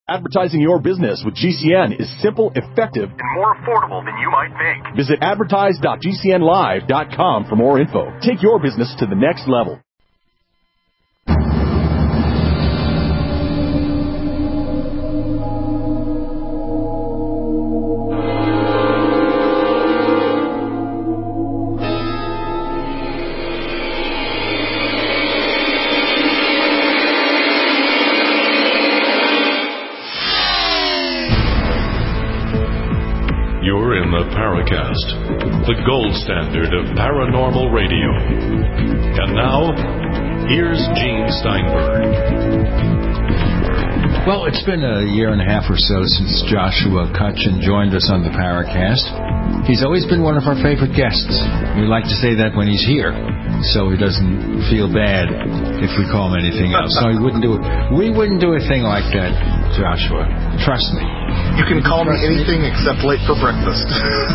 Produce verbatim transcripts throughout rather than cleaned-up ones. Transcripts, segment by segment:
Advertising your business with G C N is simple, effective, and more affordable than you might think. Visit advertise dot g c n live dot com for more info. Take your business to the next level. You're in the Paracast, the gold standard of paranormal radio. And now, here's Gene Steinberg. Well, it's been a year and a half or so since Joshua Cutchin joined us on the Paracast. He's always been one of our favorite guests. We like to say that when he's here, so he doesn't feel bad if we call him anything else. No, he wouldn't do it. We wouldn't do a thing like that, Joshua. Trust me. You can call me anything except late for breakfast.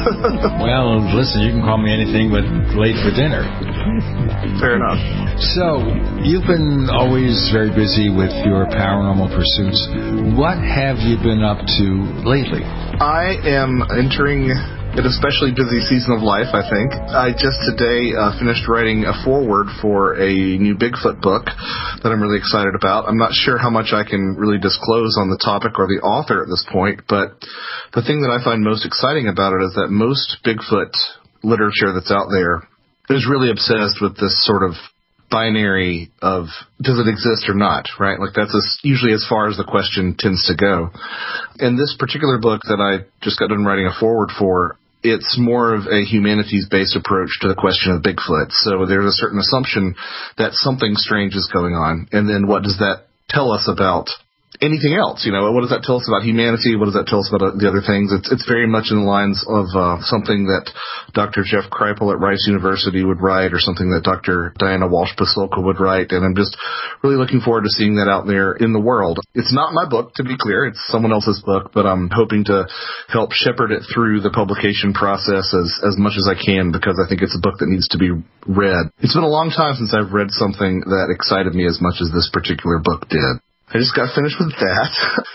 Well, listen, you can call me anything but late for dinner. Fair enough. So, you've been always very busy with your paranormal pursuits. What have you been up to lately? I am entering an especially busy season of life, I think. I just today uh, finished writing a foreword for a new Bigfoot book that I'm really excited about. I'm not sure how much I can really disclose on the topic or the author at this point, but the thing that I find most exciting about it is that most Bigfoot literature that's out there is really obsessed with this sort of binary of does it exist or not, right? Like that's as, usually as far as the question tends to go. In this particular book that I just got done writing a foreword for, it's more of a humanities-based approach to the question of Bigfoot. So there's a certain assumption that something strange is going on, and then what does that tell us about anything else? You know, what does that tell us about humanity? What does that tell us about the other things? It's it's very much in the lines of uh, something that Doctor Jeff Kripal at Rice University would write, or something that Doctor Diana Walsh-Pasulka would write, and I'm just really looking forward to seeing that out there in the world. It's not my book, to be clear. It's someone else's book, but I'm hoping to help shepherd it through the publication process as, as much as I can, because I think it's a book that needs to be read. It's been a long time since I've read something that excited me as much as this particular book did. I just got finished with that.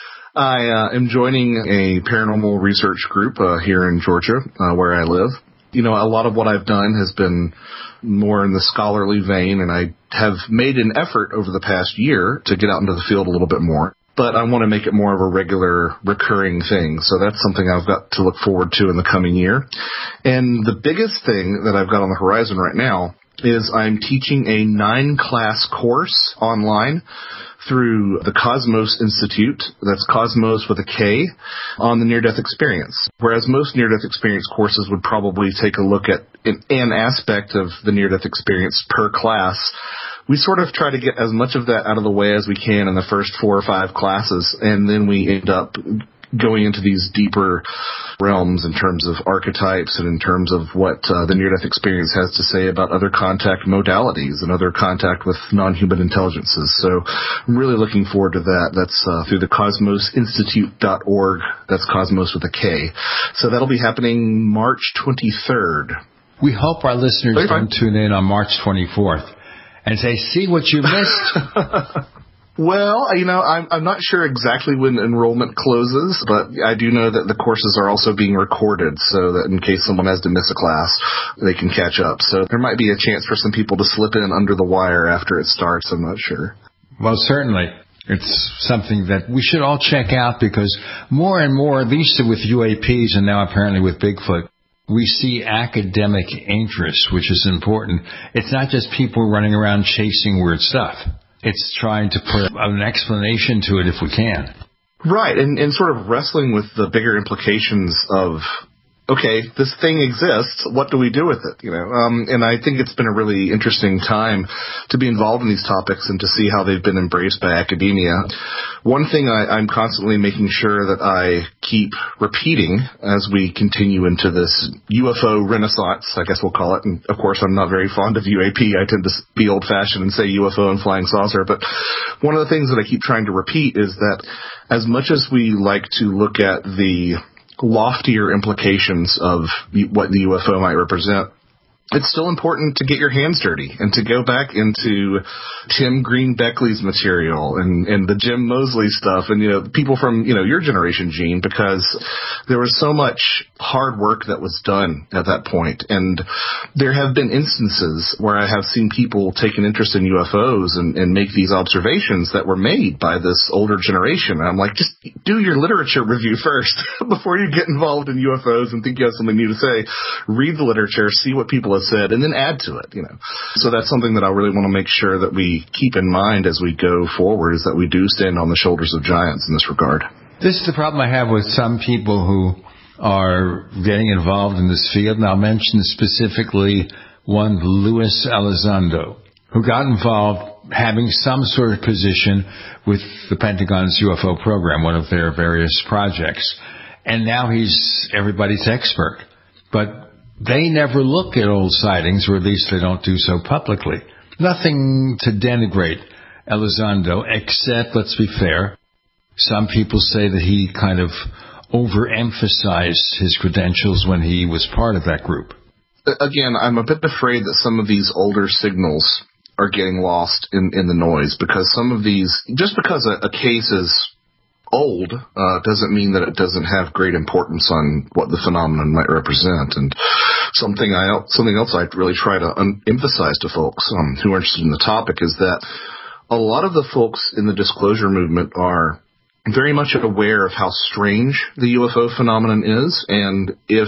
I uh, am joining a paranormal research group uh, here in Georgia, uh, where I live. You know, a lot of what I've done has been more in the scholarly vein, and I have made an effort over the past year to get out into the field a little bit more. But I want to make it more of a regular, recurring thing. So that's something I've got to look forward to in the coming year. And the biggest thing that I've got on the horizon right now is I'm teaching a nine-class course online through the Cosmos Institute, that's Cosmos with a K, on the near-death experience. Whereas most near-death experience courses would probably take a look at an, an aspect of the near-death experience per class, we sort of try to get as much of that out of the way as we can in the first four or five classes, and then we end up going into these deeper realms in terms of archetypes and in terms of what uh, the near-death experience has to say about other contact modalities and other contact with non-human intelligences. So I'm really looking forward to that. That's uh, through the cosmos institute dot org. That's Cosmos with a K. So that'll be happening March twenty-third. We hope our listeners Okay. don't tune in on March twenty-fourth and say, see what you missed. Well, you know, I'm, I'm not sure exactly when enrollment closes, but I do know that the courses are also being recorded so that in case someone has to miss a class, they can catch up. So there might be a chance for some people to slip in under the wire after it starts. I'm not sure. Well, certainly. It's something that we should all check out, because more and more, at least with U A Ps and now apparently with Bigfoot, we see academic interest, which is important. It's not just people running around chasing weird stuff. It's trying to put an explanation to it if we can. Right, and, and sort of wrestling with the bigger implications of, okay, this thing exists, what do we do with it? You know, um, and I think it's been a really interesting time to be involved in these topics and to see how they've been embraced by academia. One thing I, I'm constantly making sure that I keep repeating as we continue into this U F O renaissance, I guess we'll call it. And of course, I'm not very fond of U A P. I tend to be old-fashioned and say U F O and flying saucer. But one of the things that I keep trying to repeat is that as much as we like to look at the loftier implications of what the U F O might represent, it's still important to get your hands dirty and to go back into Tim Green Beckley's material and, and the Jim Mosley stuff and, you know, people from, you know, your generation, Gene, because there was so much hard work that was done at that point. And there have been instances where I have seen people take an interest in U F Os and, and make these observations that were made by this older generation. And I'm like, just do your literature review first before you get involved in U F Os and think you have something new to say. Read the literature, see what people have said, and then add to it, you know. So that's something that I really want to make sure that we keep in mind as we go forward, is that we do stand on the shoulders of giants in this regard. This is the problem I have with some people who are getting involved in this field, and I'll mention specifically one, Luis Elizondo, who got involved having some sort of position with the Pentagon's U F O program, one of their various projects, and now he's everybody's expert. But they never look at old sightings, or at least they don't do so publicly. Nothing to denigrate Elizondo, except, let's be fair, some people say that he kind of overemphasized his credentials when he was part of that group. Again, I'm a bit afraid that some of these older signals are getting lost in, in the noise, because some of these, just because a, a case is old uh, doesn't mean that it doesn't have great importance on what the phenomenon might represent. And something I something else I really try to un- emphasize to folks um, who are interested in the topic is that a lot of the folks in the disclosure movement are very much aware of how strange the U F O phenomenon is, and if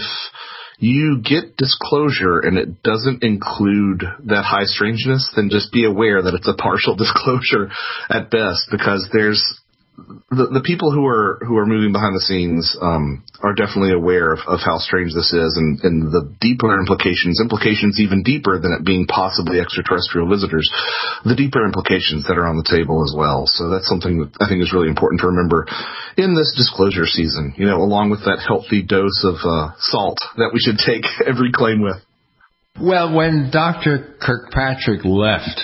you get disclosure and it doesn't include that high strangeness, then just be aware that it's a partial disclosure at best, because there's The, the people who are who are moving behind the scenes um, are definitely aware of, of how strange this is, and, and the deeper implications, implications even deeper than it being possibly extraterrestrial visitors, the deeper implications that are on the table as well. So that's something that I think is really important to remember in this disclosure season, you know, along with that healthy dose of uh, salt that we should take every claim with. Well, when Doctor Kirkpatrick left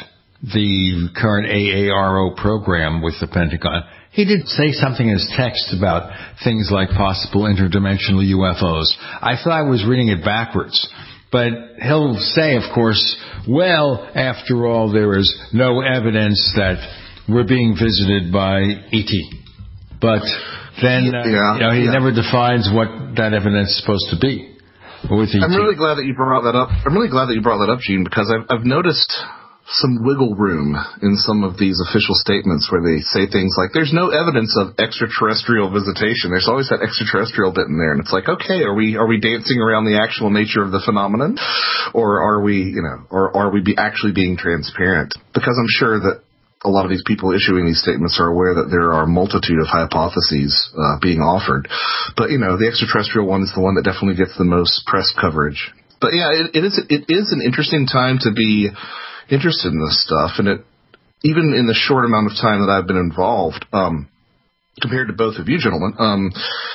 the current A A R O program with the Pentagon, he did say something in his text about things like possible interdimensional U F Os. I thought I was reading it backwards. But he'll say, of course, well, after all, there is no evidence that we're being visited by E T. But then, uh, yeah, you know, he yeah. never defines what that evidence is supposed to be with E T. I'm really glad that you brought that up. I'm really glad that you brought that up, Gene, because I've, I've noticed some wiggle room in some of these official statements where they say things like, there's no evidence of extraterrestrial visitation. There's always that extraterrestrial bit in there. And it's like, okay, are we, are we dancing around the actual nature of the phenomenon? Or are we, you know, or are we be actually being transparent? Because I'm sure that a lot of these people issuing these statements are aware that there are a multitude of hypotheses uh, being offered. But, you know, the extraterrestrial one is the one that definitely gets the most press coverage. But yeah, it, it is, it is an interesting time to be interested in this stuff, and it, even in the short amount of time that I've been involved, um, compared to both of you gentlemen, um,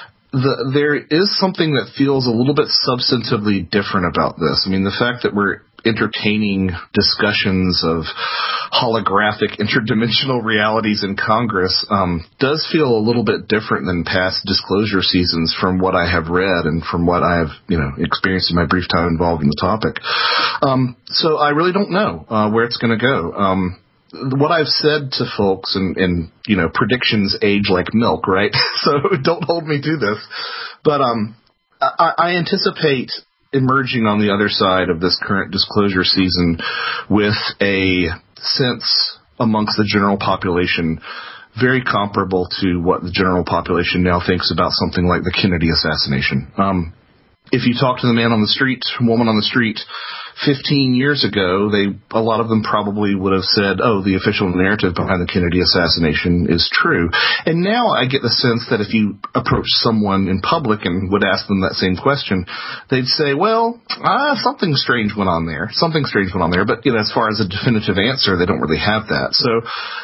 the, there is something that feels a little bit substantively different about this. I mean, the fact that we're entertaining discussions of holographic interdimensional realities in Congress um, does feel a little bit different than past disclosure seasons from what I have read and from what I have, you know, experienced in my brief time involved in the topic. Um, so I really don't know uh, where it's going to go. Um, what I've said to folks, and, and, you know, predictions age like milk, right? So don't hold me to this. But um, I, I anticipate emerging on the other side of this current disclosure season with a sense amongst the general population very comparable to what the general population now thinks about something like the Kennedy assassination. Um, if you talk to the man on the street, woman on the street, fifteen years ago, they a lot of them probably would have said, oh, the official narrative behind the Kennedy assassination is true. And now I get the sense that if you approach someone in public and would ask them that same question, they'd say, well, ah, something strange went on there. Something strange went on there. But, you know, as far as a definitive answer, they don't really have that. So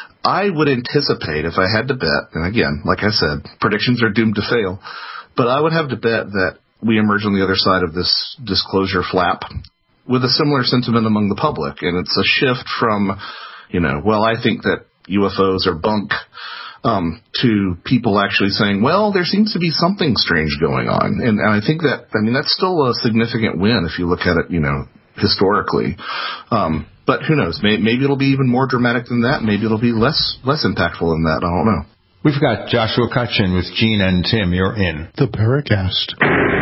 I would anticipate, if I had to bet, and again, like I said, predictions are doomed to fail, but I would have to bet that we emerge on the other side of this disclosure flap with a similar sentiment among the public. And it's a shift from, you know, well, I think that U F Os are bunk, um, to people actually saying, well, there seems to be something strange going on. And, and I think that, I mean, that's still a significant win if you look at it, you know, historically. Um, but who knows? Maybe, maybe it'll be even more dramatic than that. Maybe it'll be less less impactful than that. I don't know. We've got Joshua Cutchin with Gene and Tim. You're in the Paracast.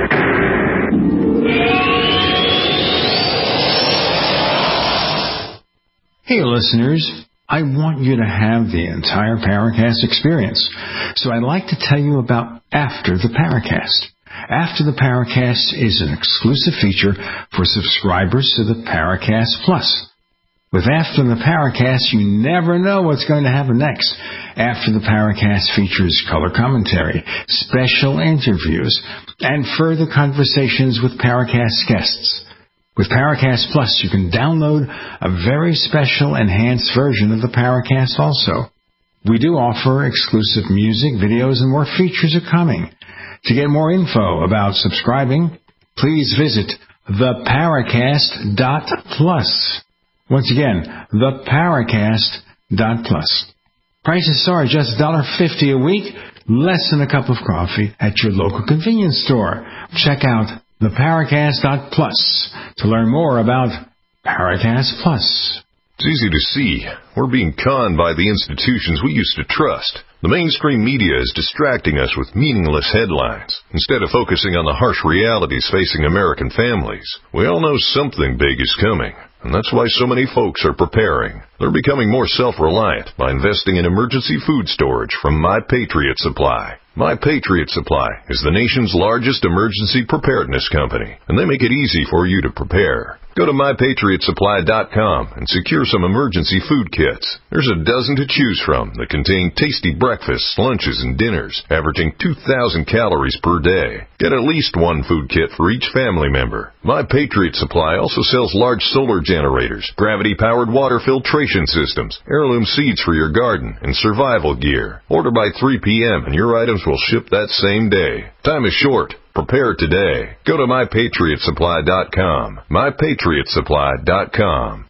Hey, listeners. I want you to have the entire Paracast experience. So I'd like to tell you about After the Paracast. After the Paracast is an exclusive feature for subscribers to the Paracast Plus. With After the Paracast, you never know what's going to happen next. After the Paracast features color commentary, special interviews, and further conversations with Paracast guests. With Paracast Plus, you can download a very special enhanced version of the Paracast also. We do offer exclusive music, videos, and more features are coming. To get more info about subscribing, please visit the paracast dot plus. Once again, the paracast dot plus. Prices are just one dollar fifty a week, less than a cup of coffee at your local convenience store. Check out the paracast dot plus to learn more about Paracast Plus. It's easy to see. We're being conned by the institutions we used to trust. The mainstream media is distracting us with meaningless headlines instead of focusing on the harsh realities facing American families. We all know something big is coming, and that's why so many folks are preparing. They're becoming more self-reliant by investing in emergency food storage from My Patriot Supply. My Patriot Supply is the nation's largest emergency preparedness company, and they make it easy for you to prepare. Go to my patriot supply dot com and secure some emergency food kits. There's a dozen to choose from that contain tasty breakfasts, lunches, and dinners, averaging two thousand calories per day. Get at least one food kit for each family member. My Patriot Supply also sells large solar generators, gravity-powered water filtration systems, heirloom seeds for your garden, and survival gear. Order by three p.m. and your items will ship that same day. Time is short. Prepare today. Go to my patriot supply dot com. my patriot supply dot com.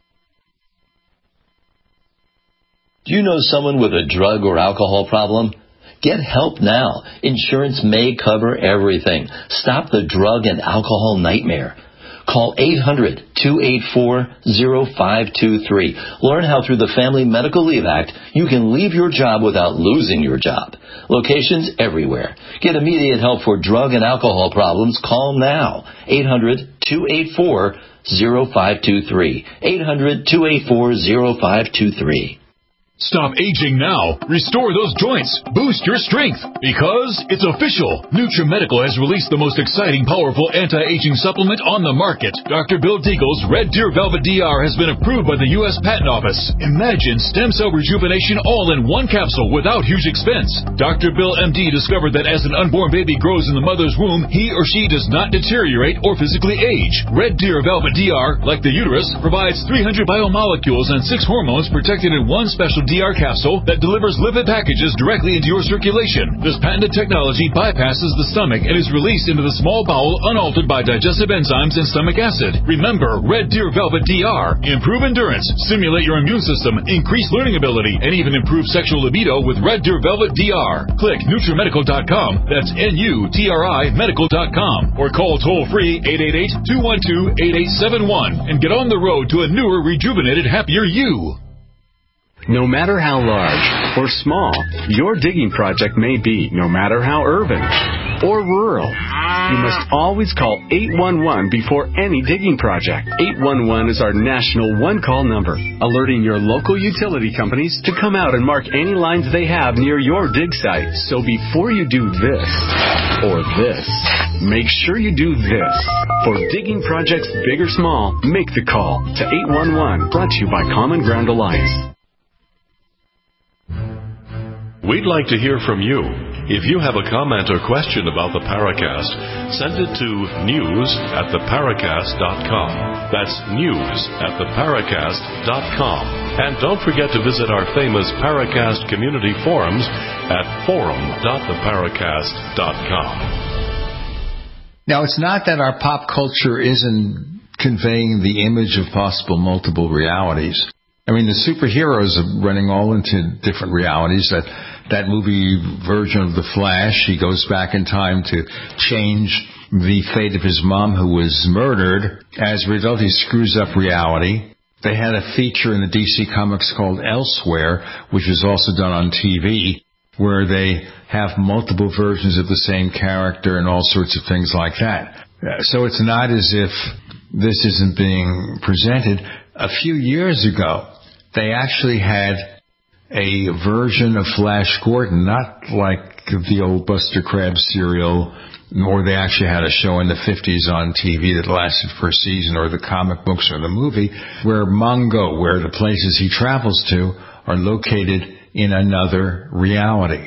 Do you know someone with a drug or alcohol problem? Get help now. Insurance may cover everything. Stop the drug and alcohol nightmare. Call eight hundred, two eight four, zero five two three. Learn how through the Family Medical Leave Act you can leave your job without losing your job. Locations everywhere. Get immediate help for drug and alcohol problems. Call now. eight hundred, two eight four, zero five two three. eight hundred, two eight four, zero five two three. Stop aging now. Restore those joints. Boost your strength. Because it's official. NutriMedical has released the most exciting, powerful anti-aging supplement on the market. Doctor Bill Deagle's Red Deer Velvet D R has been approved by the U S Patent Office. Imagine stem cell rejuvenation all in one capsule without huge expense. Doctor Bill M D discovered that as an unborn baby grows in the mother's womb, he or she does not deteriorate or physically age. Red Deer Velvet D R, like the uterus, provides three hundred biomolecules and six hormones protected in one special D R capsule that delivers lipid packages directly into your circulation. This patented technology bypasses the stomach and is released into the small bowel unaltered by digestive enzymes and stomach acid. Remember, Red Deer Velvet D R. Improve endurance, stimulate your immune system, increase learning ability, and even improve sexual libido with Red Deer Velvet D R. Click NutriMedical dot com. That's N U T R I medical dot com. Or call toll-free eight eight eight, two one two, eight eight seven one and get on the road to a newer, rejuvenated, happier you. No matter how large or small your digging project may be, no matter how urban or rural, you must always call eight one one before any digging project. eight one one is our national one-call number, alerting your local utility companies to come out and mark any lines they have near your dig site. So before you do this or this, make sure you do this. For digging projects big or small, make the call to eight one one, brought to you by Common Ground Alliance. We'd like to hear from you. If you have a comment or question about the Paracast, send it to news at the paracast dot com. That's news at the paracast dot com. And don't forget to visit our famous Paracast community forums at forum dot the paracast dot com. Now, it's not that our pop culture isn't conveying the image of possible multiple realities. I mean, the superheroes are running all into different realities. That that movie version of The Flash, he goes back in time to change the fate of his mom who was murdered. As a result, he screws up reality. They had a feature in the D C Comics called Elsewhere, which was also done on T V, where they have multiple versions of the same character and all sorts of things like that. So it's not as if this isn't being presented. A few years ago, they actually had a version of Flash Gordon, not like the old Buster Crabbe serial, or they actually had a show in the fifties on T V that lasted for a season, or the comic books or the movie, where Mongo, where the places he travels to, are located in another reality.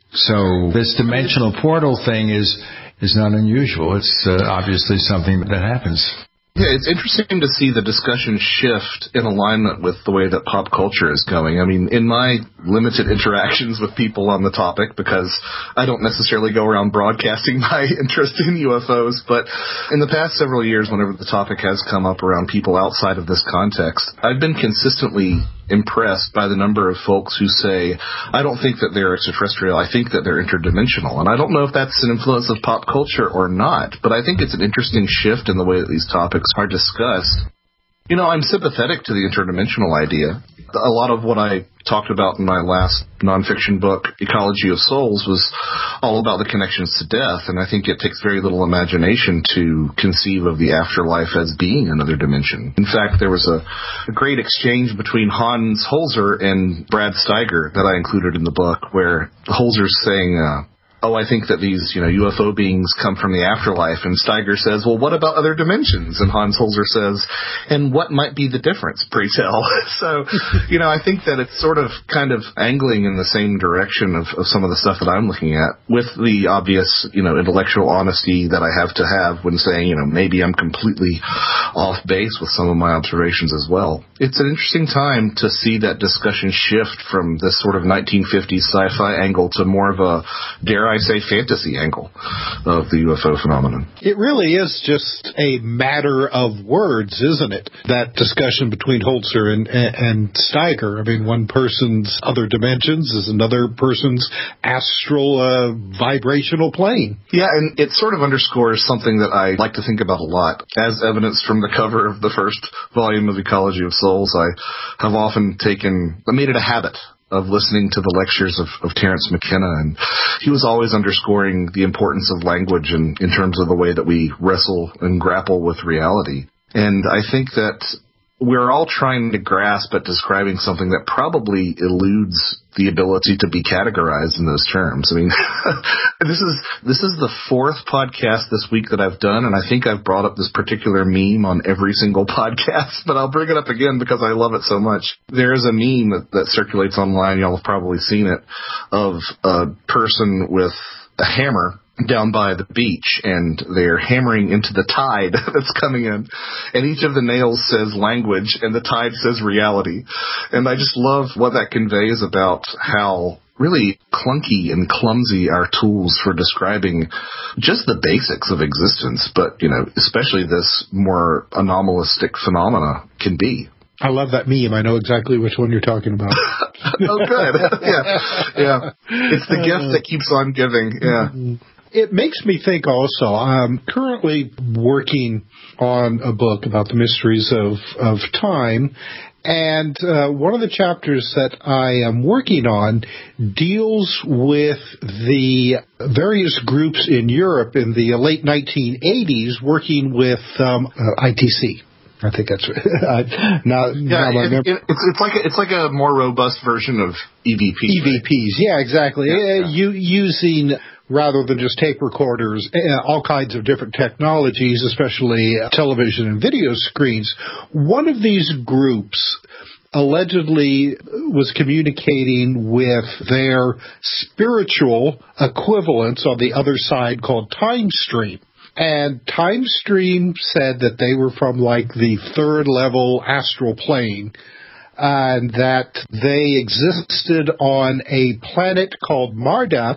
So this dimensional portal thing is is not unusual. It's uh, obviously something that happens. Yeah, it's interesting to see the discussion shift in alignment with the way that pop culture is going. I mean, in my limited interactions with people on the topic, because I don't necessarily go around broadcasting my interest in U F Os, but in the past several years, whenever the topic has come up around people outside of this context, I've been consistently impressed by the number of folks who say, I don't think that they're extraterrestrial, I think that they're interdimensional. And I don't know if that's an influence of pop culture or not, but I think it's an interesting shift in the way that these topics are discussed. You know, I'm sympathetic to the interdimensional idea. A lot of what I talked about in my last nonfiction book, Ecology of Souls, was all about the connections to death, and I think it takes very little imagination to conceive of the afterlife as being another dimension. In fact, there was a, a great exchange between Hans Holzer and Brad Steiger that I included in the book, where Holzer's saying, uh, oh, I think that these, you know, U F O beings come from the afterlife. And Steiger says, well, what about other dimensions? And Hans Holzer says, and what might be the difference, pray tell? So, you know, I think that it's sort of kind of angling in the same direction of, of some of the stuff that I'm looking at, with the obvious, you know, intellectual honesty that I have to have when saying, you know, maybe I'm completely off base with some of my observations as well. It's an interesting time to see that discussion shift from this sort of nineteen fifties sci-fi angle to more of a, dare I say, fantasy angle of the U F O phenomenon. It really is just a matter of words, isn't it? That discussion between Holzer and, and Steiger. I mean, one person's other dimensions is another person's astral uh, vibrational plane. Yeah, and it sort of underscores something that I like to think about a lot. As evidenced from the cover of the first volume of Ecology of Souls, I have often taken, I made it a habit of listening to the lectures of, of Terence McKenna, and he was always underscoring the importance of language in, in terms of the way that we wrestle and grapple with reality. And I think that we're all trying to grasp at describing something that probably eludes the ability to be categorized in those terms. I mean, this is this is the fourth podcast this week that I've done, and I think I've brought up this particular meme on every single podcast, but I'll bring it up again because I love it so much. There is a meme that, that circulates online, y'all have probably seen it, of a person with a hammer down by the beach, and they're hammering into the tide that's coming in, and each of the nails says language and the tide says reality. And I just love what that conveys about how really clunky and clumsy our tools for describing just the basics of existence, but, you know, especially this more anomalistic phenomena can be. I love that meme. I know exactly which one you're talking about. Oh, good. Yeah. Yeah. It's the gift that keeps on giving. Yeah. Mm-hmm. It makes me think also, I'm currently working on a book about the mysteries of, of time, and uh, one of the chapters that I am working on deals with the various groups in Europe in the late nineteen eighties working with um, uh, I T C. I think that's right. now, yeah, now it, it, it's, it's like a, it's like a more robust version of E V P. E V Ps, right? Yeah, exactly. Yeah, yeah. Uh, you, using, rather than just tape recorders, uh, all kinds of different technologies, especially uh, television and video screens. One of these groups allegedly was communicating with their spiritual equivalents on the other side called Time Stream. And Time Stream said that they were from like the third level astral plane, and that they existed on a planet called Marduk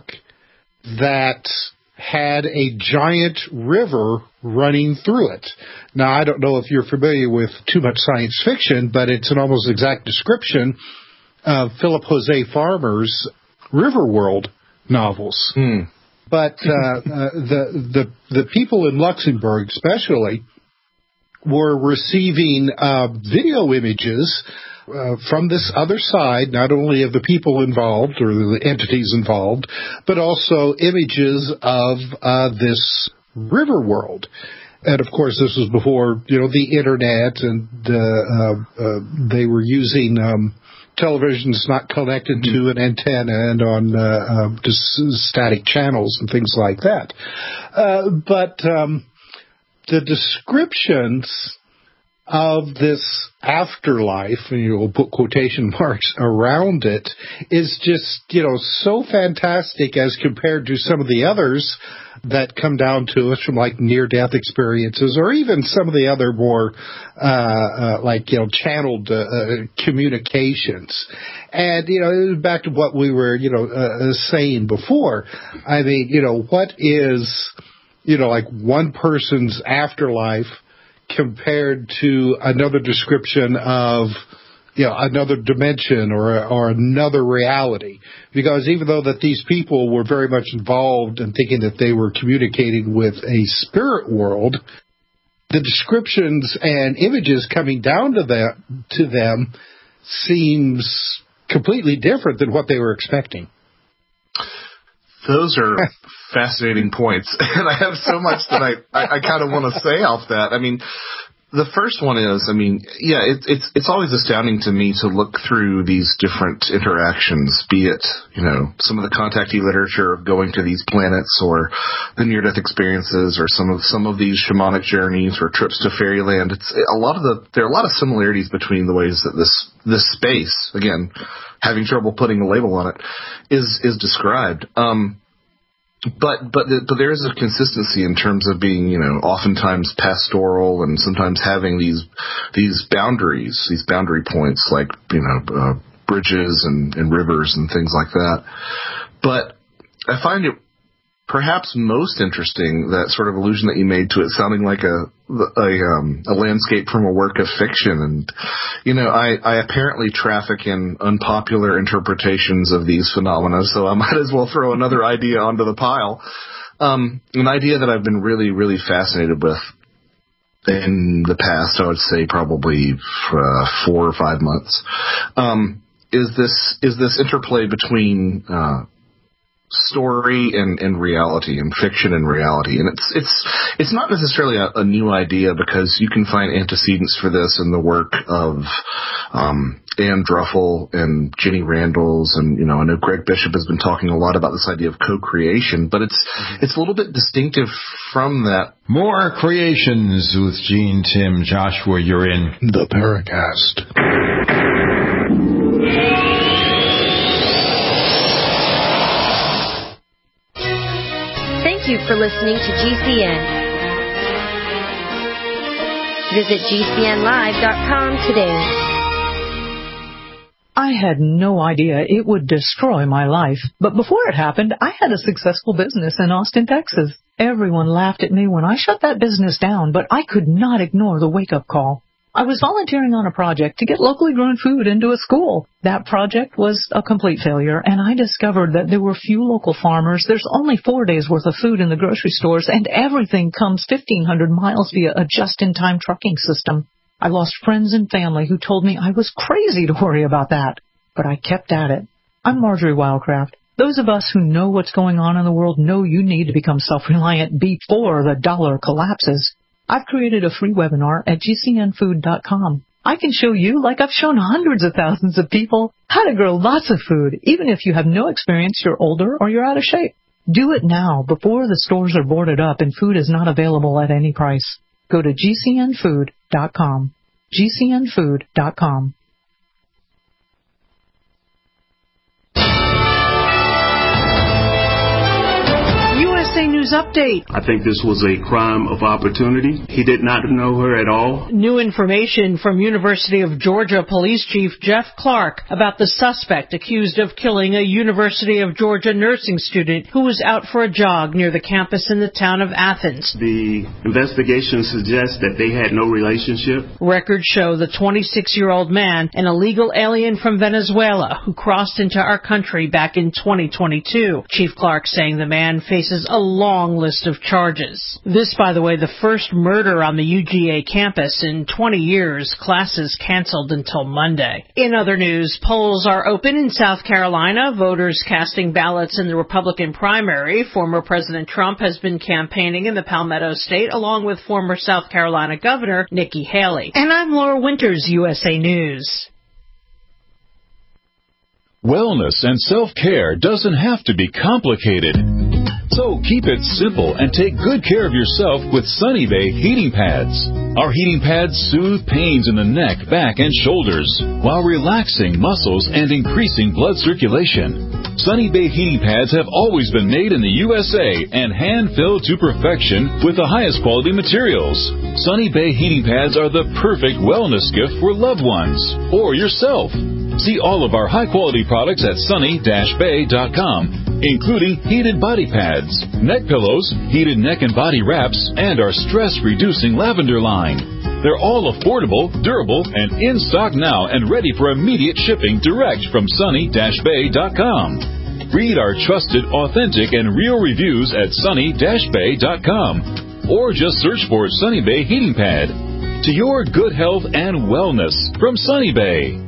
that had a giant river running through it. Now, I don't know if you're familiar with too much science fiction, but it's an almost exact description of Philip Jose Farmer's Riverworld novels. Hmm. But uh, uh, the the the people in Luxembourg, especially, were receiving uh, video images uh, from this other side, not only of the people involved or the entities involved, but also images of uh, this river world. And, of course, this was before, you know, the Internet, and uh, uh, uh, they were using um, televisions not connected to an antenna and on uh, uh, just static channels and things like that. Uh, but um, the descriptions of this afterlife, and you'll put quotation marks around it, is just, you know, so fantastic as compared to some of the others that come down to us from like near-death experiences, or even some of the other more uh, uh like, you know, channeled uh, uh, communications. And, you know, back to what we were, you know, uh, saying before. I mean, you know, what is, you know, like one person's afterlife compared to another description of, you know, another dimension or or another reality? Because even though that these people were very much involved in thinking that they were communicating with a spirit world, the descriptions and images coming down to them to them seems completely different than what they were expecting. Those are fascinating points, and I have so much that I, I, I kind of want to say off that. I mean, the first one is, I mean, yeah, it, it's it's always astounding to me to look through these different interactions, be it, you know, some of the contactee literature of going to these planets, or the near-death experiences, or some of some of these shamanic journeys or trips to fairyland. It's a lot of the there are a lot of similarities between the ways that this this space, again, having trouble putting a label on it, is is described. Um, But but the, but there is a consistency in terms of being, you know, oftentimes pastoral, and sometimes having these these boundaries, these boundary points, like, you know, uh, bridges and, and rivers and things like that. But I find it perhaps most interesting, that sort of allusion that you made to it sounding like a a, um, a landscape from a work of fiction. And, you know, I, I apparently traffic in unpopular interpretations of these phenomena, so I might as well throw another idea onto the pile. Um, an idea that I've been really, really fascinated with in the past, I would say probably uh, four or five months, um, is this is this interplay between uh story and, and reality, and fiction and reality. And it's it's it's not necessarily a, a new idea, because you can find antecedents for this in the work of um, Anne Druffel and Jenny Randles, and, you know, I know Greg Bishop has been talking a lot about this idea of co-creation, but it's mm-hmm. it's a little bit distinctive from that. More creations with Gene, Tim, Joshua. You're in the Paracast. Thank you for listening to G C N. Visit G C N live dot com today. I had no idea it would destroy my life, but before it happened, I had a successful business in Austin, Texas. Everyone laughed at me when I shut that business down, but I could not ignore the wake-up call. I was volunteering on a project to get locally grown food into a school. That project was a complete failure, and I discovered that there were few local farmers. There's only four days' worth of food in the grocery stores, and everything comes fifteen hundred miles via a just-in-time trucking system. I lost friends and family who told me I was crazy to worry about that, but I kept at it. I'm Marjorie Wildcraft. Those of us who know what's going on in the world know you need to become self-reliant before the dollar collapses. I've created a free webinar at G C N food dot com. I can show you, like I've shown hundreds of thousands of people, how to grow lots of food, even if you have no experience, you're older, or you're out of shape. Do it now, before the stores are boarded up and food is not available at any price. Go to G C N food dot com. G C N food dot com. U S A News News Update. I think this was a crime of opportunity. He did not know her at all. New information from University of Georgia Police Chief Jeff Clark about the suspect accused of killing a University of Georgia nursing student who was out for a jog near the campus in the town of Athens. The investigation suggests that they had no relationship. Records show the twenty-six-year-old man, an illegal alien from Venezuela who crossed into our country back in twenty twenty-two. Chief Clark saying the man faces a long list of charges. This, by the way, the first murder on the U G A campus in twenty years. Classes canceled until Monday. In other news, polls are open in South Carolina. Voters casting ballots in the Republican primary. Former President Trump has been campaigning in the Palmetto State along with former South Carolina Governor Nikki Haley. And I'm Laura Winters, U S A News. Wellness and self-care doesn't have to be complicated. So keep it simple and take good care of yourself with Sunny Bay heating pads. Our heating pads soothe pains in the neck, back, and shoulders while relaxing muscles and increasing blood circulation. Sunny Bay heating pads have always been made in the U S A and hand-filled to perfection with the highest quality materials. Sunny Bay heating pads are the perfect wellness gift for loved ones or yourself. See all of our high-quality products at sunny dash bay dot com, including heated body pads, neck pillows, heated neck and body wraps, and our stress-reducing lavender line. They're all affordable, durable, and in stock now and ready for immediate shipping direct from sunny dash bay dot com. Read our trusted, authentic, and real reviews at sunny dash bay dot com or just search for Sunny Bay Heating Pad. To your good health and wellness from Sunny Bay.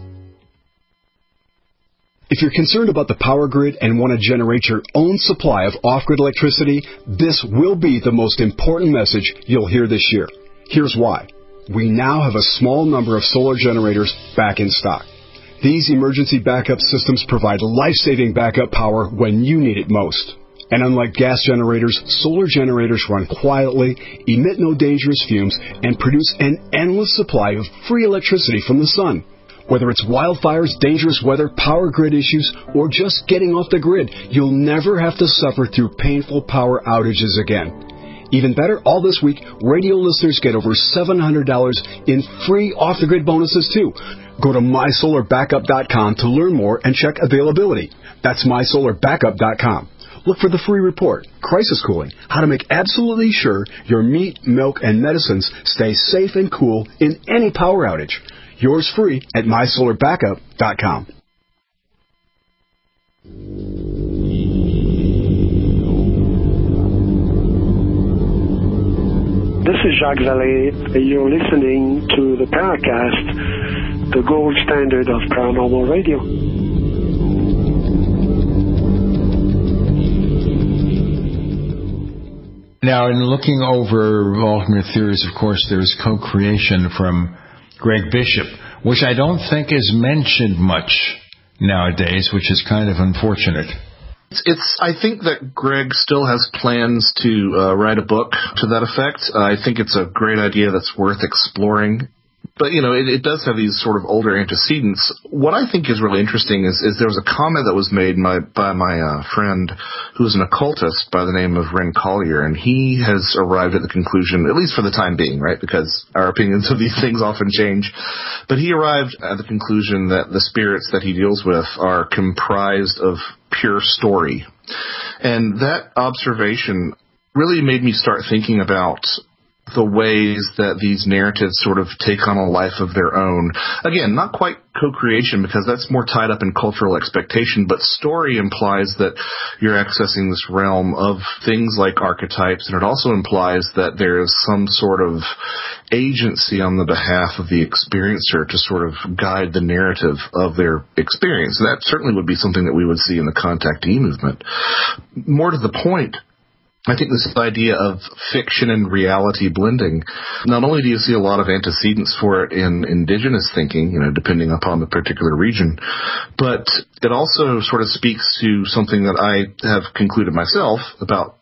If you're concerned about the power grid and want to generate your own supply of off-grid electricity, this will be the most important message you'll hear this year. Here's why. We now have a small number of solar generators back in stock. These emergency backup systems provide life-saving backup power when you need it most. And unlike gas generators, solar generators run quietly, emit no dangerous fumes, and produce an endless supply of free electricity from the sun. Whether it's wildfires, dangerous weather, power grid issues, or just getting off the grid, you'll never have to suffer through painful power outages again. Even better, all this week, radio listeners get over seven hundred dollars in free off-the-grid bonuses, too. Go to my solar backup dot com to learn more and check availability. That's my solar backup dot com. Look for the free report, Crisis Cooling, how to make absolutely sure your meat, milk, and medicines stay safe and cool in any power outage. Yours free at my solar backup dot com. This is Jacques Vallée. You're listening to the Paracast, the gold standard of paranormal radio. Now, in looking over alternate theories, of course, there's co-creation from Greg Bishop, which I don't think is mentioned much nowadays, which is kind of unfortunate. It's, it's I think that Greg still has plans to uh, write a book to that effect. Uh, I think it's a great idea that's worth exploring. But, you know, it, it does have these sort of older antecedents. What I think is really interesting is, is there was a comment that was made my, by my uh, friend who's an occultist by the name of Ren Collier, and he has arrived at the conclusion, at least for the time being, right, because our opinions of these things often change, but he arrived at the conclusion that the spirits that he deals with are comprised of pure story. And that observation really made me start thinking about the ways that these narratives sort of take on a life of their own. Again, not quite co-creation because that's more tied up in cultural expectation, but story implies that you're accessing this realm of things like archetypes, and it also implies that there is some sort of agency on the behalf of the experiencer to sort of guide the narrative of their experience. And that certainly would be something that we would see in the contactee movement. More to the point, I think this idea of fiction and reality blending, not only do you see a lot of antecedents for it in indigenous thinking, you know, depending upon the particular region, but it also sort of speaks to something that I have concluded myself about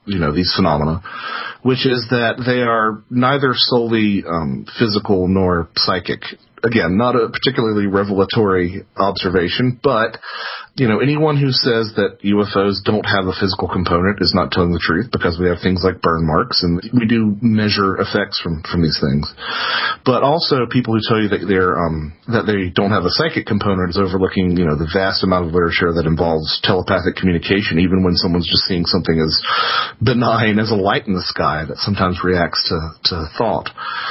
you know, these phenomena, which is that they are neither solely um, physical nor psychic. Again, not a particularly revelatory observation, but, you know, anyone who says that U F Os don't have a physical component is not telling the truth, because we have things like burn marks, and we do measure effects from, from these things. But also people who tell you that they're um, that they don't have a psychic component is overlooking, you know, the vast amount of literature that involves telepathic communication, even when someone's just seeing something as benign as a light in the sky that sometimes reacts to, to thought.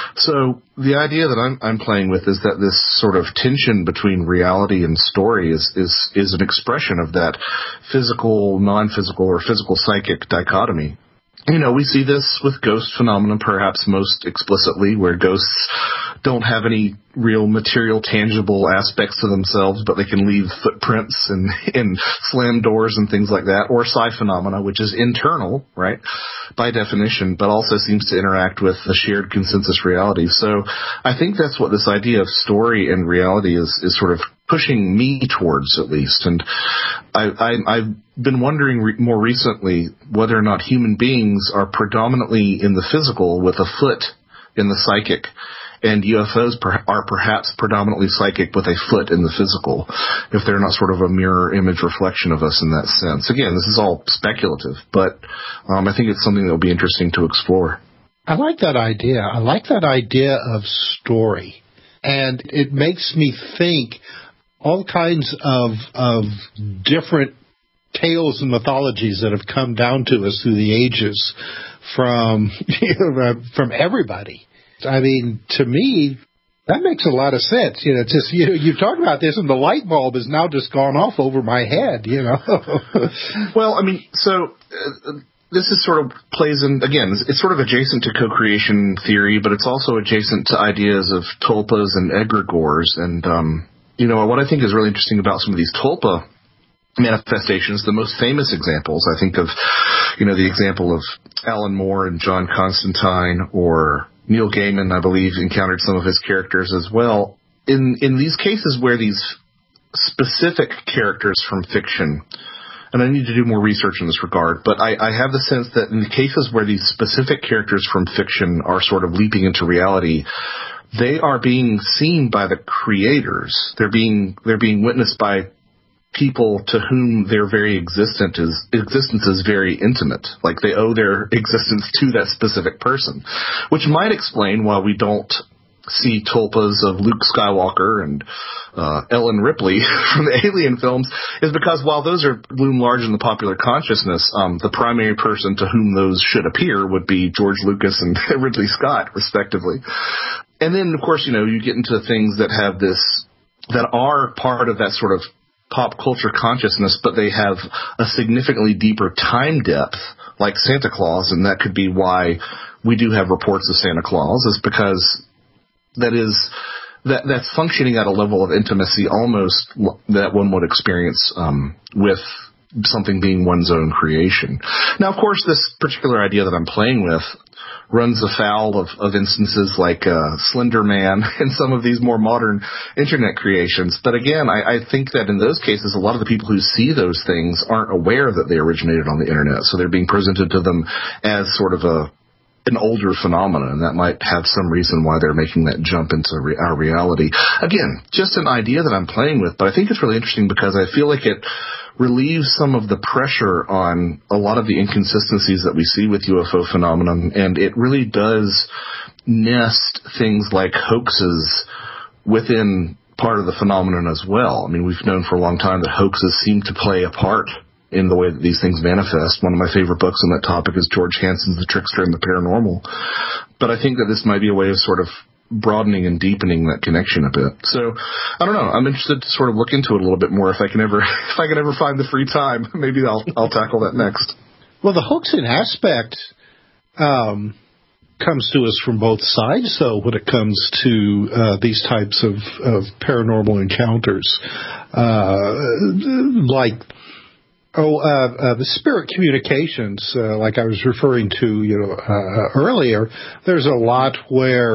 So the idea that I'm, I'm playing with is that this sort of tension between reality and story is, is, is an expression of that physical, non-physical, or physical-psychic dichotomy. You know, we see this with ghost phenomena perhaps most explicitly, where ghosts don't have any real material, tangible aspects to themselves, but they can leave footprints and, and slam doors and things like that. Or psi phenomena, which is internal, right, by definition, but also seems to interact with the shared consensus reality. So I think that's what this idea of story and reality is, is sort of pushing me towards, at least. And I, I, I've been wondering re- more recently whether or not human beings are predominantly in the physical with a foot in the psychic, and U F Os per- are perhaps predominantly psychic with a foot in the physical, if they're not sort of a mirror image reflection of us in that sense. Again, this is all speculative, but um, I think it's something that will be interesting to explore. I like that idea. I like that idea of story. And it makes me think all kinds of of different tales and mythologies that have come down to us through the ages from you know, from everybody. I mean, to me, that makes a lot of sense. You know, it's just you you talk about this, and the light bulb has now just gone off over my head. You know. Well, I mean, so. Uh, This is sort of plays in, again, it's sort of adjacent to co-creation theory, but it's also adjacent to ideas of tulpas and egregores. And, um, you know, what I think is really interesting about some of these tulpa manifestations, the most famous examples, I think of, you know, the example of Alan Moore and John Constantine, or Neil Gaiman, I believe, encountered some of his characters as well. In, in these cases where these specific characters from fiction, and I need to do more research in this regard, but I, I have the sense that in the cases where these specific characters from fiction are sort of leaping into reality, they are being seen by the creators. They're being they're being witnessed by people to whom their very existence is, existence is very intimate. Like they owe their existence to that specific person, which might explain why we don't see tulpas of Luke Skywalker and uh, Ellen Ripley from the Alien films, is because while those are loom large in the popular consciousness, um, the primary person to whom those should appear would be George Lucas and Ridley Scott, respectively. And then, of course, you know, you get into things that have this, that are part of that sort of pop culture consciousness, but they have a significantly deeper time depth, like Santa Claus, and that could be why we do have reports of Santa Claus, is because that is that that's functioning at a level of intimacy almost that one would experience um, with something being one's own creation. Now, of course, this particular idea that I'm playing with runs afoul of, of instances like uh, Slender Man and some of these more modern internet creations. But again, I, I think that in those cases, a lot of the people who see those things aren't aware that they originated on the internet, so they're being presented to them as sort of a an older phenomenon, and that might have some reason why they're making that jump into re- our reality. Again, just an idea that I'm playing with, but I think it's really interesting because I feel like it relieves some of the pressure on a lot of the inconsistencies that we see with U F O phenomenon, and it really does nest things like hoaxes within part of the phenomenon as well. I mean, we've known for a long time that hoaxes seem to play a part in the way that these things manifest. One of my favorite books on that topic is George Hansen's The Trickster and the Paranormal. But I think that this might be a way of sort of broadening and deepening that connection a bit. So, I don't know. I'm interested to sort of look into it a little bit more if I can ever if I can ever find the free time. Maybe I'll I'll tackle that next. Well, the hoaxing aspect um, comes to us from both sides, though, when it comes to uh, these types of, of paranormal encounters. Uh, like Oh, uh, uh, the spirit communications, uh, like I was referring to, you know, uh, earlier, there's a lot where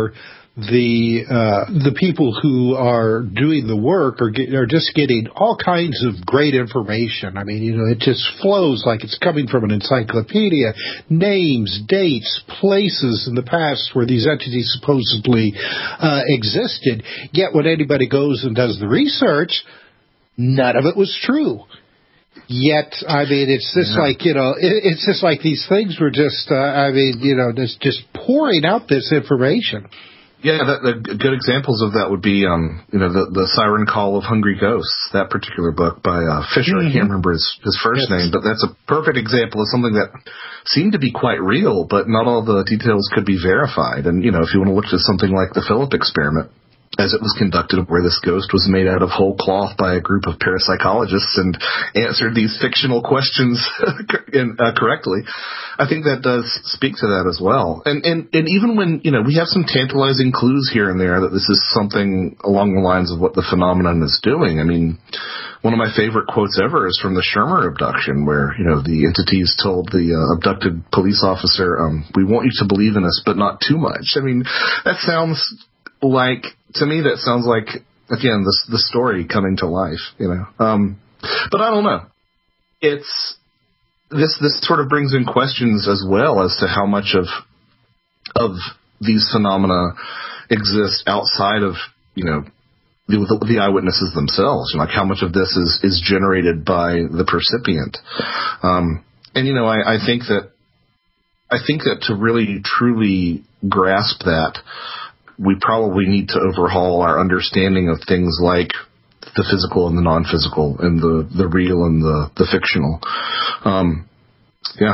the uh, the people who are doing the work are get, are just getting all kinds of great information. I mean, you know, it just flows like it's coming from an encyclopedia. Names, dates, places in the past where these entities supposedly uh, existed. Yet when anybody goes and does the research, none of it was true. Yet, I mean, it's just yeah. like, you know, it, it's just like these things were just, uh, I mean, you know, just, just pouring out this information. Yeah, that, the good examples of that would be, um, you know, the, the Siren Call of Hungry Ghosts, that particular book by uh, Fisher. Mm-hmm. I can't remember his, his first yes. name, but that's a perfect example of something that seemed to be quite real, but not all the details could be verified. And, you know, if you want to look at something like the Philip experiment, as it was conducted, where this ghost was made out of whole cloth by a group of parapsychologists and answered these fictional questions in, uh, correctly. I think that does speak to that as well. And, and, and even when, you know, we have some tantalizing clues here and there that this is something along the lines of what the phenomenon is doing. I mean, one of my favorite quotes ever is from the Shermer abduction, where, you know, the entities told the uh, abducted police officer, um, we want you to believe in us, but not too much. I mean, that sounds like, to me, that sounds like, again, the, the story coming to life, you know. Um, but I don't know. It's this this sort of brings in questions as well as to how much of of these phenomena exist outside of, you know, the, the eyewitnesses themselves. Like how much of this is, is generated by the percipient. Um, and, you know, I, I think that I think that to really truly grasp that, we probably need to overhaul our understanding of things like the physical and the non-physical, and the, the real and the, the fictional. Um, yeah.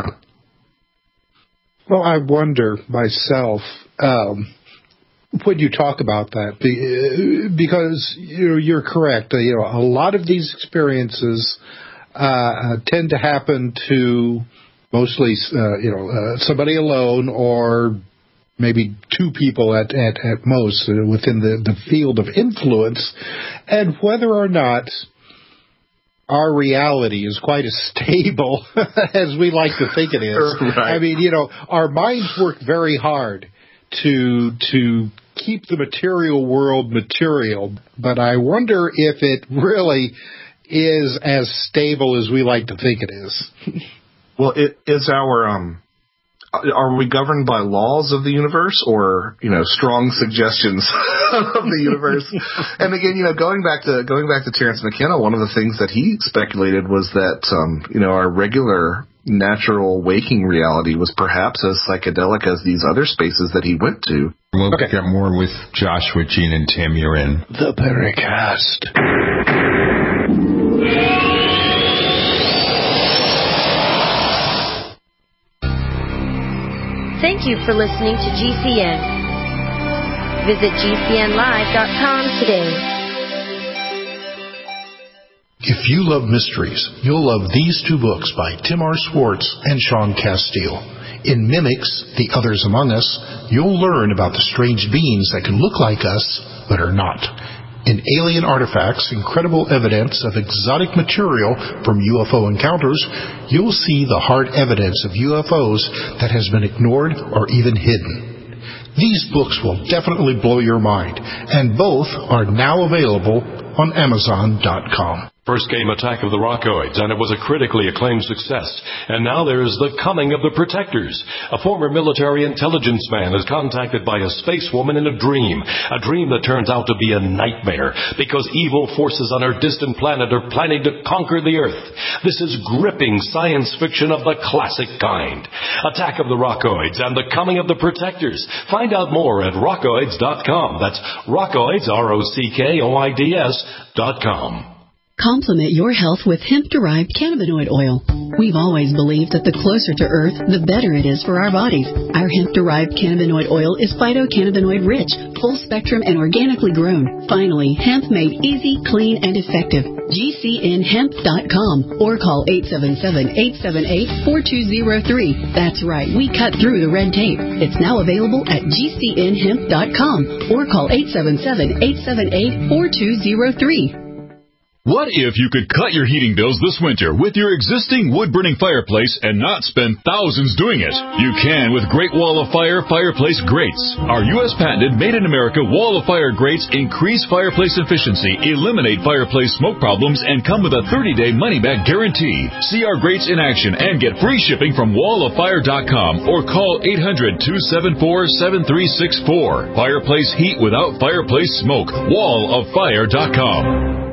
Well, I wonder myself, um, when you talk about that, because you know, you're correct. You know, a lot of these experiences uh, tend to happen to mostly, uh, you know, uh, somebody alone, or maybe two people at, at, at most uh, within the, the field of influence, and whether or not our reality is quite as stable as we like to think it is. Right. I mean, you know, our minds work very hard to to keep the material world material, but I wonder if it really is as stable as we like to think it is. Well, it is our... um. Are we governed by laws of the universe, or, you know, strong suggestions of the universe? And again, you know, going back to going back to Terence McKenna, one of the things that he speculated was that, um, you know, our regular natural waking reality was perhaps as psychedelic as these other spaces that he went to. We'll okay. get more with Joshua, Gene, and Tim. You're in the Paracast. Thank you for listening to G C N. Visit G C N live dot com today. If you love mysteries, you'll love these two books by Tim R. Swartz and Sean Castile. In Mimics, The Others Among Us, you'll learn about the strange beings that can look like us, but are not. In Alien Artifacts, Incredible Evidence of Exotic Material from U F O Encounters, you'll see the hard evidence of U F Os that has been ignored or even hidden. These books will definitely blow your mind, and both are now available on Amazon dot com. First came Attack of the Rockoids, and it was a critically acclaimed success. And now there is The Coming of the Protectors. A former military intelligence man is contacted by a space woman in a dream. A dream that turns out to be a nightmare, because evil forces on her distant planet are planning to conquer the Earth. This is gripping science fiction of the classic kind. Attack of the Rockoids and The Coming of the Protectors. Find out more at rockoids dot com. That's Rockoids, R O C K O I D S dot com. Complement your health with hemp-derived cannabinoid oil. We've always believed that the closer to Earth, the better it is for our bodies. Our hemp-derived cannabinoid oil is phytocannabinoid-rich, full-spectrum, and organically grown. Finally, hemp made easy, clean, and effective. G C N hemp dot com or call eight seven seven, eight seven eight, four two zero three. That's right, we cut through the red tape. It's now available at G C N hemp dot com or call eight seven seven, eight seven eight, four two zero three. What if you could cut your heating bills this winter with your existing wood-burning fireplace and not spend thousands doing it? You can with Great Wall of Fire fireplace grates. Our U S patented made-in-America Wall of Fire grates increase fireplace efficiency, eliminate fireplace smoke problems, and come with a thirty-day money-back guarantee. See our grates in action and get free shipping from wall of fire dot com or call eight hundred, two seven four, seven three six four. Fireplace heat without fireplace smoke. wall of fire dot com.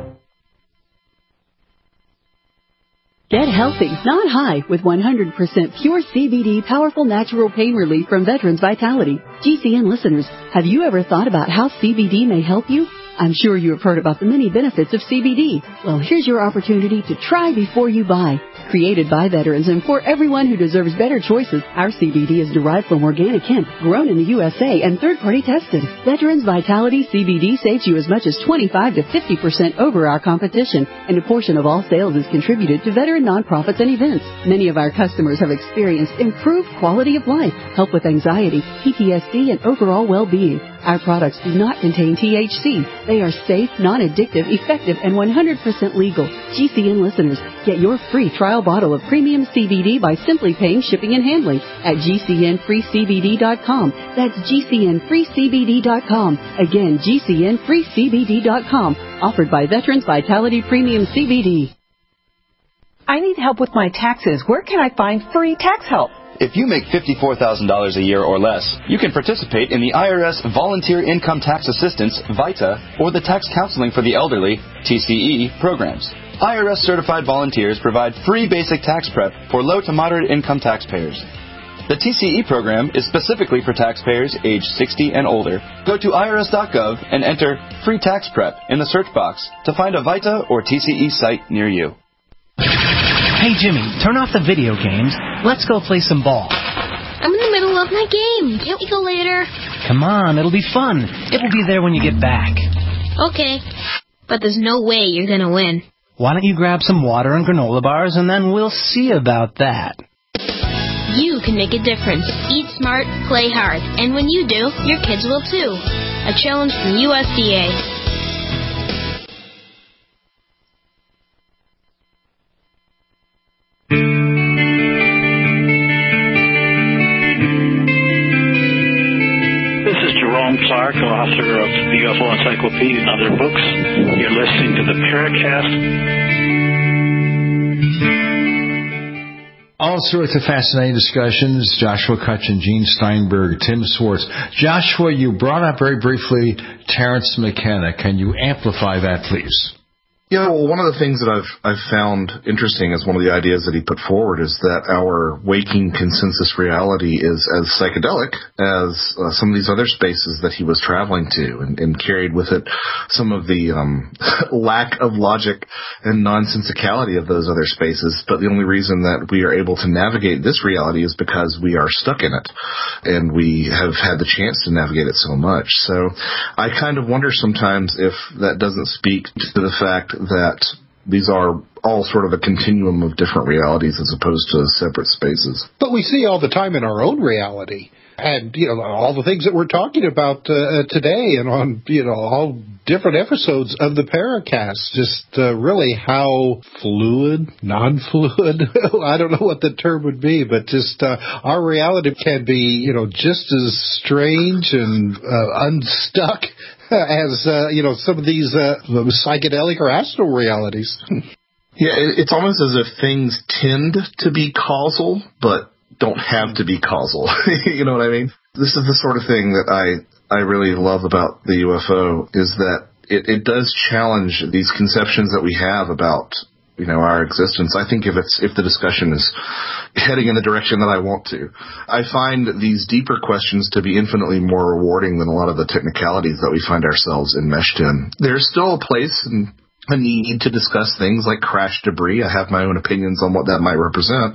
Get healthy, not high, with one hundred percent pure C B D powerful natural pain relief from Veterans Vitality. G C N listeners, have you ever thought about how C B D may help you? I'm sure you have heard about the many benefits of C B D. Well, here's your opportunity to try before you buy. Created by veterans and for everyone who deserves better choices, our C B D is derived from organic hemp, grown in the U S A and third-party tested. Veterans Vitality C B D saves you as much as twenty-five to fifty percent over our competition, and a portion of all sales is contributed to veteran nonprofits and events. Many of our customers have experienced improved quality of life, help with anxiety, P T S D, and overall well-being. Our products do not contain T H C. They are safe, non-addictive, effective, and one hundred percent legal. G C N listeners, get your free trial bottle of premium C B D by simply paying shipping and handling at G C N free C B D dot com. That's G C N free C B D dot com. Again, G C N free C B D dot com. Offered by Veterans Vitality Premium C B D. I need help with my taxes. Where can I find free tax help? If you make fifty-four thousand dollars a year or less, you can participate in the I R S Volunteer Income Tax Assistance, VITA, or the Tax Counseling for the Elderly, T C E, programs. I R S-certified volunteers provide free basic tax prep for low to moderate income taxpayers. The T C E program is specifically for taxpayers age sixty and older. Go to I R S dot gov and enter Free Tax Prep in the search box to find a VITA or T C E site near you. Hey, Jimmy, turn off the video games. Let's go play some ball. I'm in the middle of my game. Can't we go later? Come on, it'll be fun. It will be there when you get back. Okay, but there's no way you're going to win. Why don't you grab some water and granola bars, and then we'll see about that. You can make a difference. Eat smart, play hard. And when you do, your kids will too. A challenge from U S D A. Clark, author of the U F O Encyclopedia and other books. You're listening to the Paracast. All sorts of fascinating discussions. Joshua Cutchin, Gene Steinberg, Tim Swartz. Joshua, you brought up very briefly Terence McKenna. Can you amplify that, please? Yeah, well, one of the things that I've I've found interesting as one of the ideas that he put forward is that our waking consensus reality is as psychedelic as uh, some of these other spaces that he was traveling to, and, and carried with it some of the um, lack of logic and nonsensicality of those other spaces. But the only reason that we are able to navigate this reality is because we are stuck in it, and we have had the chance to navigate it so much. So I kind of wonder sometimes if that doesn't speak to the fact that these are all sort of a continuum of different realities as opposed to separate spaces. But we see all the time in our own reality. And, you know, all the things that we're talking about uh, today and on, you know, all different episodes of the Paracast, just uh, really how fluid, non-fluid, I don't know what the term would be, but just uh, our reality can be, you know, just as strange and uh, unstuck as, uh, you know, some of these uh, psychedelic or astral realities. Yeah, it's almost as if things tend to be causal, but don't have to be causal. You know what I mean? This is the sort of thing that I, I really love about the U F O, is that it, it does challenge these conceptions that we have about, you know, our existence. I think if it's, if the discussion is heading in the direction that I want to, I find these deeper questions to be infinitely more rewarding than a lot of the technicalities that we find ourselves enmeshed in. There's still a place and a need to discuss things like crash debris. I have my own opinions on what that might represent.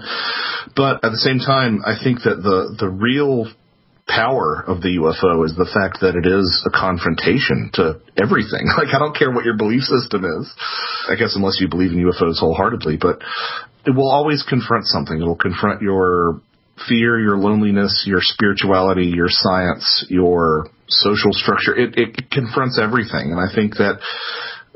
But at the same time, I think that the, the real power of the U F O is the fact that it is a confrontation to everything. Like, I don't care what your belief system is, I guess, unless you believe in U F Os wholeheartedly, but it will always confront something. It will confront your fear, your loneliness, your spirituality, your science, your social structure. It, it confronts everything. And I think that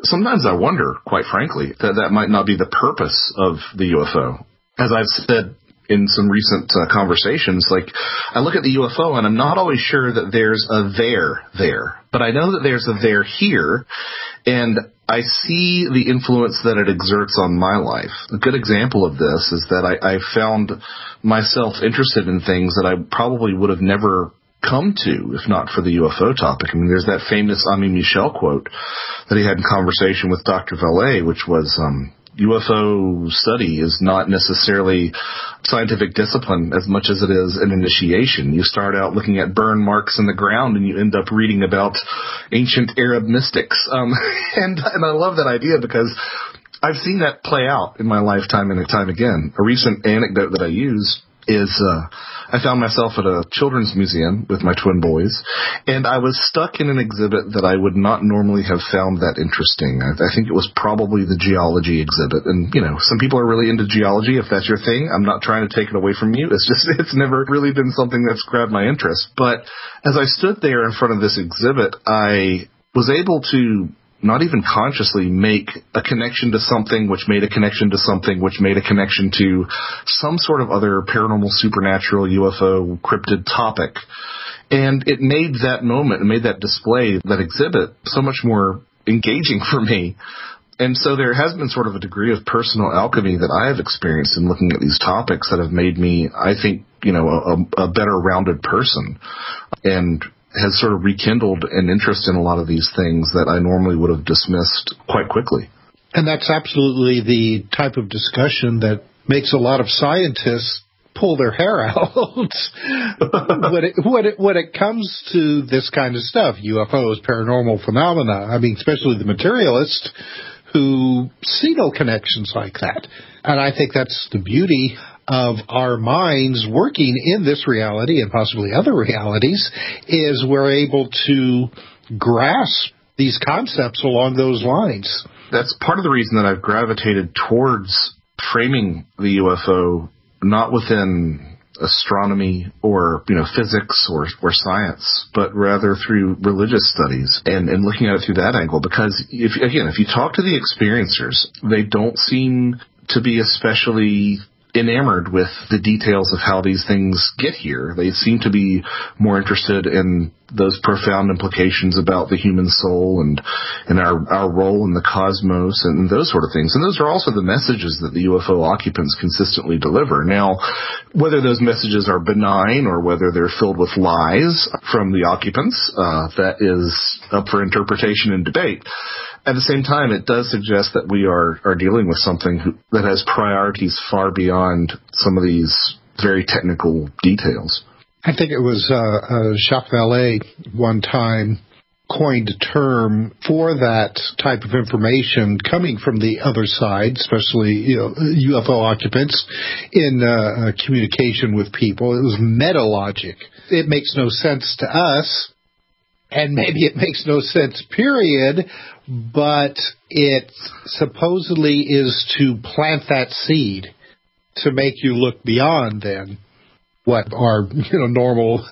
sometimes I wonder, quite frankly, that that might not be the purpose of the U F O. As I've said in some recent uh, conversations, like, I look at the U F O and I'm not always sure that there's a there there, but I know that there's a there here, and I see the influence that it exerts on my life. A good example of this is that I, I found myself interested in things that I probably would have never come to if not for the U F O topic. I mean, there's that famous Ami Michel quote that he had in conversation with Doctor Vallée, which was, um, U F O study is not necessarily scientific discipline as much as it is an initiation. You start out looking at burn marks in the ground and you end up reading about ancient Arab mystics. Um, and, and I love that idea because I've seen that play out in my lifetime and time again. A recent anecdote that I use is uh, I found myself at a children's museum with my twin boys, and I was stuck in an exhibit that I would not normally have found that interesting. I, I think it was probably the geology exhibit. And, you know, some people are really into geology. If that's your thing, I'm not trying to take it away from you. It's just, it's never really been something that's grabbed my interest. But as I stood there in front of this exhibit, I was able to not even consciously make a connection to something, which made a connection to something, which made a connection to some sort of other paranormal, supernatural, U F O, cryptid topic. And it made that moment, it made that display, that exhibit, so much more engaging for me. And so there has been sort of a degree of personal alchemy that I have experienced in looking at these topics that have made me, I think, you know, a, a better rounded person. And has sort of rekindled an interest in a lot of these things that I normally would have dismissed quite quickly. And that's absolutely the type of discussion that makes a lot of scientists pull their hair out when, it, when, it, when it comes to this kind of stuff, U F Os, paranormal phenomena. I mean, especially the materialists who see no connections like that. And I think that's the beauty of our minds working in this reality and possibly other realities, is we're able to grasp these concepts along those lines. That's part of the reason that I've gravitated towards framing the U F O not within astronomy or, you know, physics or, or science, but rather through religious studies and, and looking at it through that angle. Because, if again, if you talk to the experiencers, they don't seem to be especially enamored with the details of how these things get here. They seem to be more interested in those profound implications about the human soul and and our, our role in the cosmos and those sort of things. And those are also the messages that the U F O occupants consistently deliver. Now, whether those messages are benign or whether they're filled with lies from the occupants, uh, that is up for interpretation and debate. At the same time, it does suggest that we are, are dealing with something who, that has priorities far beyond some of these very technical details. I think it was uh, uh, Jacques Vallée one time coined a term for that type of information coming from the other side, especially, you know, U F O occupants in uh, communication with people. It was metalogic. It makes no sense to us. And maybe it makes no sense, period, but it supposedly is to plant that seed to make you look beyond then what our, you know, normal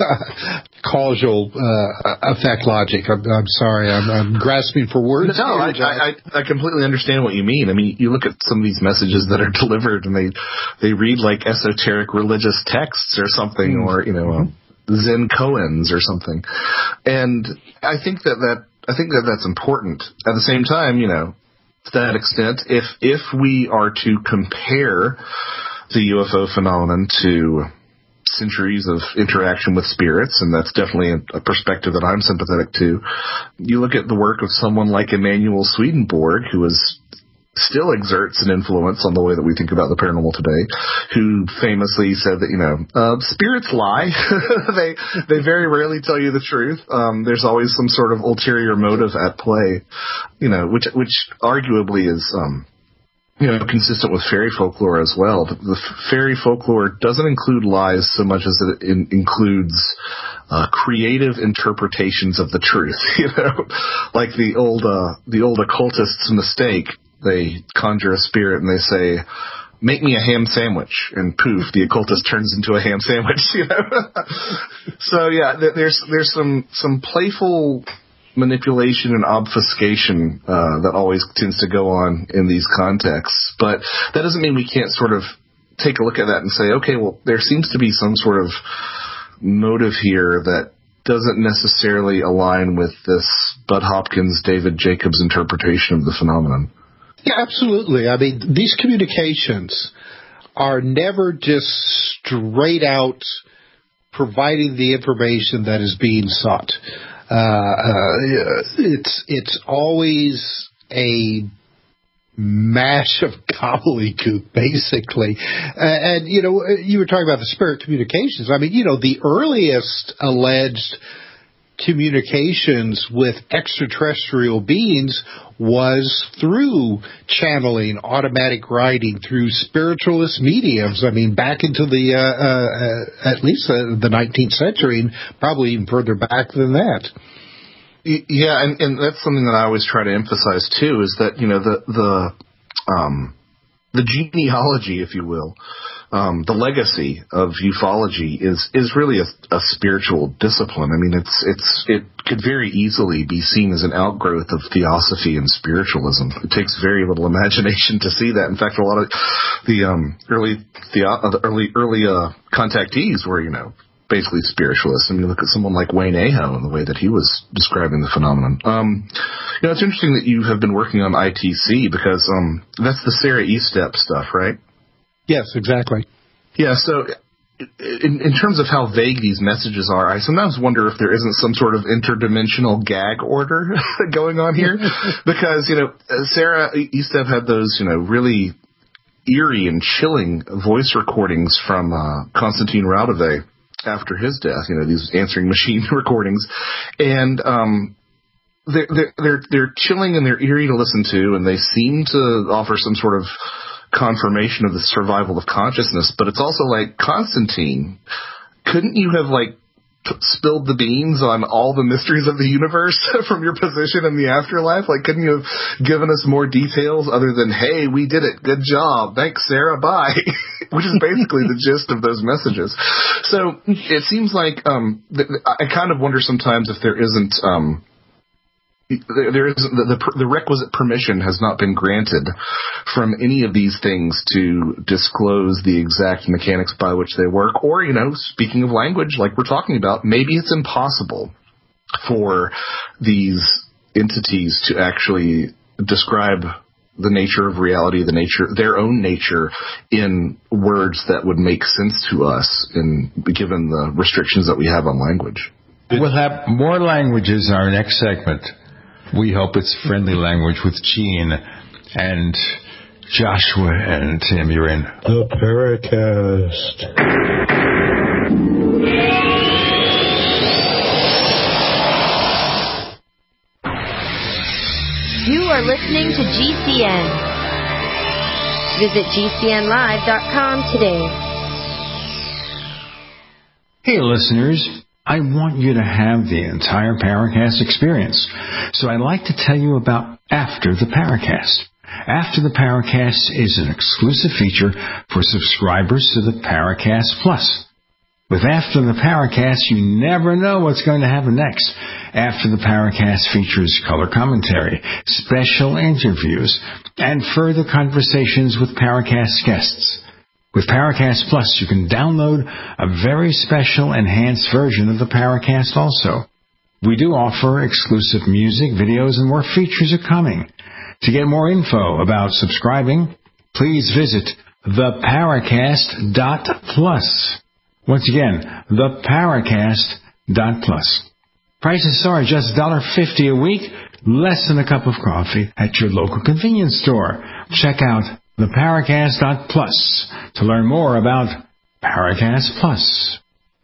causal uh, effect logic. I'm, I'm sorry, I'm, I'm grasping for words. No, I, I, I completely understand what you mean. I mean, you look at some of these messages that are delivered, and they they read like esoteric religious texts or something, mm-hmm. or you know. Um, Zen koans or something. And I think that, that I think that that's important. At the same time, you know, to that extent, if if we are to compare the U F O phenomenon to centuries of interaction with spirits, and that's definitely a, a perspective that I'm sympathetic to, you look at the work of someone like Emanuel Swedenborg, who is still exerts an influence on the way that we think about the paranormal today, who famously said that, you know, uh, spirits lie. they they very rarely tell you the truth. Um, there's always some sort of ulterior motive at play, you know, which which arguably is, um, you know, consistent with fairy folklore as well. The, the fairy folklore doesn't include lies so much as it in, includes uh, creative interpretations of the truth. You know, like the old uh, the old occultist's mistake. They conjure a spirit and they say, make me a ham sandwich, and poof, the occultist turns into a ham sandwich, you know. So yeah, there's there's some some playful manipulation and obfuscation uh, that always tends to go on in these contexts. But that doesn't mean we can't sort of take a look at that and say, okay, well, there seems to be some sort of motive here that doesn't necessarily align with this Bud Hopkins, David Jacobs interpretation of the phenomenon. Yeah, absolutely. I mean, these communications are never just straight out providing the information that is being sought. Uh, uh, it's it's always a mash of gobbledygook, basically. Uh, and, you know, you were talking about the spirit communications. I mean, you know, the earliest alleged communications with extraterrestrial beings was through channeling, automatic writing, through spiritualist mediums. I mean, back into the, uh, uh, at least uh, the nineteenth century, and probably even further back than that. Yeah, and, and that's something that I always try to emphasize, too, is that, you know, the, the, um, the genealogy, if you will, um, the legacy of ufology is, is really a, a spiritual discipline. I mean, it's, it's, it could very easily be seen as an outgrowth of theosophy and spiritualism. It takes very little imagination to see that. In fact, a lot of the, um, early, the, uh, the early, early, uh, contactees were, you know, basically spiritualists. I mean, look at someone like Wayne Aho and the way that he was describing the phenomenon. Um, you know, it's interesting that you have been working on I T C because um, that's the Sarah Estep stuff, right? Yes, exactly. Yeah, so in, in terms of how vague these messages are, I sometimes wonder if there isn't some sort of interdimensional gag order going on here. Because, you know, Sarah Estep had those, you know, really eerie and chilling voice recordings from uh, Konstantin Raudove after his death, you know, these answering machine recordings. And um, they're, they're, they're chilling and they're eerie to listen to, and they seem to offer some sort of confirmation of the survival of consciousness. But it's also like, Constantine, couldn't you have, like, t- spilled the beans on all the mysteries of the universe from your position in the afterlife? Like, couldn't you have given us more details other than, hey, we did it, good job, thanks, Sarah, bye? Which is basically the gist of those messages. So it seems like um, th- I kind of wonder sometimes if there isn't um, there, there isn't the, the, the requisite permission has not been granted from any of these things to disclose the exact mechanics by which they work. Or, you know, speaking of language, like we're talking about, maybe it's impossible for these entities to actually describe the nature of reality, the nature, their own nature, in words that would make sense to us, in given the restrictions that we have on language. We'll have more languages in our next segment. We hope it's friendly language with Gene and Joshua and Tim. You're in the Paracast. You are listening to G C N. Visit G C N live dot com today. Hey, listeners. I want you to have the entire Paracast experience. So I'd like to tell you about After the Paracast. After the Paracast is an exclusive feature for subscribers to the Paracast Plus. With After the Paracast, you never know what's going to happen next. After the Paracast features color commentary, special interviews, and further conversations with Paracast guests. With Paracast Plus, you can download a very special enhanced version of the Paracast also. We do offer exclusive music, videos, and more features are coming. To get more info about subscribing, please visit the paracast dot plus. Once again, the paracast dot plus. Prices are just one dollar fifty a week, less than a cup of coffee at your local convenience store. Check out the paracast dot plus to learn more about Paracast Plus.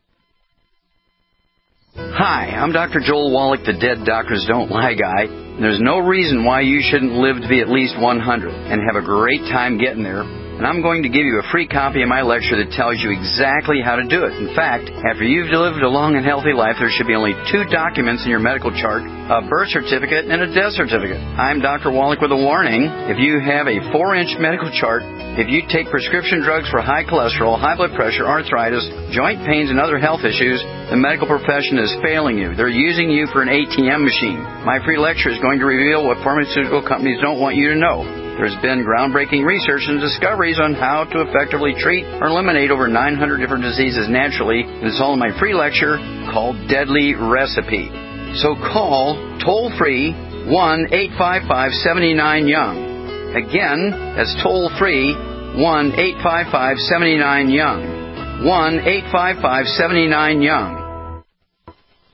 Hi, I'm Doctor Joel Wallach, the Dead Doctors Don't Lie guy. There's no reason why you shouldn't live to be at least one hundred and have a great time getting there. and I'm going to give you a free copy of my lecture that tells you exactly how to do it. In fact, after you've lived a long and healthy life, there should be only two documents in your medical chart, a birth certificate and a death certificate. I'm Doctor Wallach with a warning. If you have a four-inch medical chart, if you take prescription drugs for high cholesterol, high blood pressure, arthritis, joint pains, and other health issues, the medical profession is failing you. They're using you for an A T M machine. My free lecture is going to reveal what pharmaceutical companies don't want you to know. There's been groundbreaking research and discoveries on how to effectively treat or eliminate over nine hundred different diseases naturally, and it's all in my free lecture called Deadly Recipe. So call toll-free one eight five five, seven nine, young. Again, that's toll-free one eight five five, seven nine, young. one eight five five, seven nine, young.